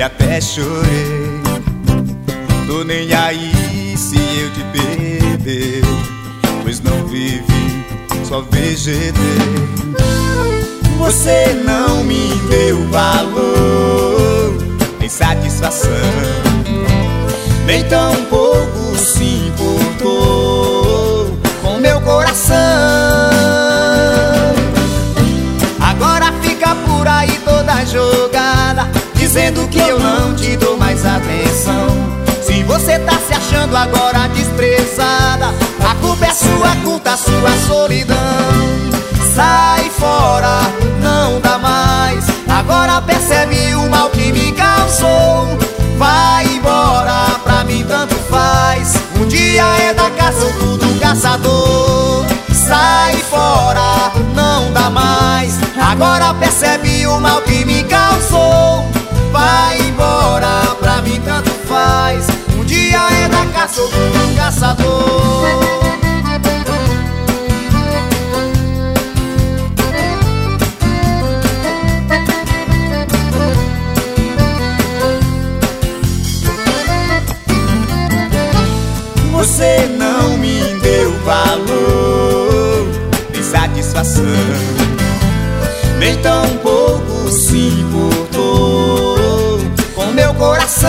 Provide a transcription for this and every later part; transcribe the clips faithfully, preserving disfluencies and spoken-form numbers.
até chorei. Tô nem aí se eu te perder, pois não vivi, só vegetei. Você não me deu valor, nem satisfação, nem tão pouco se importou com meu coração. Agora fica por aí toda jogada, dizendo que eu não te dou mais atenção. Se você tá se achando agora desprezada, a culpa é sua, culpa, sua solidão. Sai fora, não dá mais, agora percebe o mal que me causou. Vai embora, pra mim tanto faz, um dia é da caça, outro do caçador. Sai fora, não dá mais, agora percebe o mal que me causou. Vai embora, pra mim tanto faz, um dia é da caça, outro do caçador. Você não me deu valor, nem satisfação, nem tão pouco se importou com meu coração.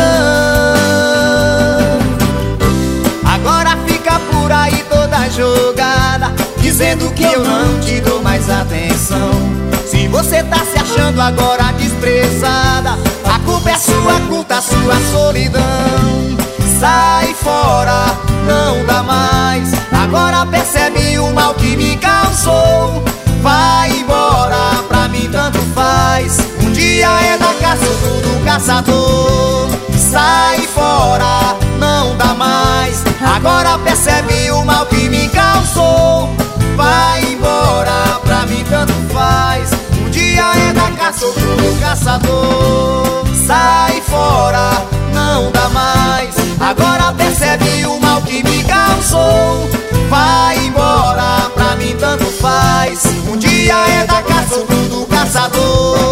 Agora fica por aí toda jogada, dizendo que eu não te dou mais atenção. Se você tá se achando agora desprezada, a culpa é sua, culpa, sua solidão. Sai fora, não dá mais, agora percebe o mal que me causou. Vai embora, pra mim tanto faz, um dia é da caça, outro do caçador. Sai fora, não dá mais, agora percebe o mal que me causou. Vai embora, pra mim tanto faz, um dia é da caça, outro do caçador. Sai fora, não dá mais, agora percebe o mal que me causou. Vai embora, pra mim tanto faz, um dia é da caça, outro do caçador.